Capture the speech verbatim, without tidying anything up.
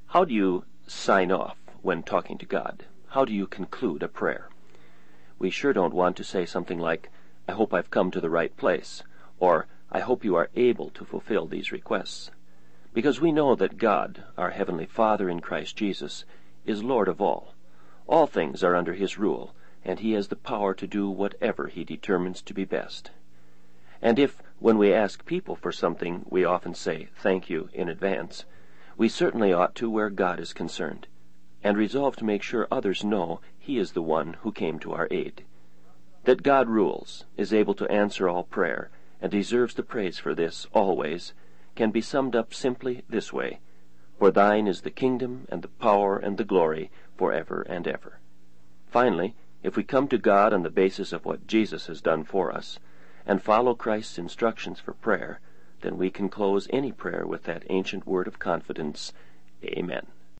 How do you sign off when talking to God? How do you conclude a prayer? We sure don't want to say something like, "I hope I've come to the right place," or "I hope you are able to fulfill these requests," because we know that God, our Heavenly Father in Christ Jesus, is Lord of all. All things are under His rule, and He has the power to do whatever He determines to be best. And if, when we ask people for something, we often say, "Thank you," in advance, we certainly ought to where God is concerned, and resolve to make sure others know He is the one who came to our aid. That God rules, is able to answer all prayer, and deserves the praise for this always, can be summed up simply this way: "For thine is the kingdom, and the power, and the glory, forever and ever." Finally, if we come to God on the basis of what Jesus has done for us, and follow Christ's instructions for prayer, then we can close any prayer with that ancient word of confidence, Amen.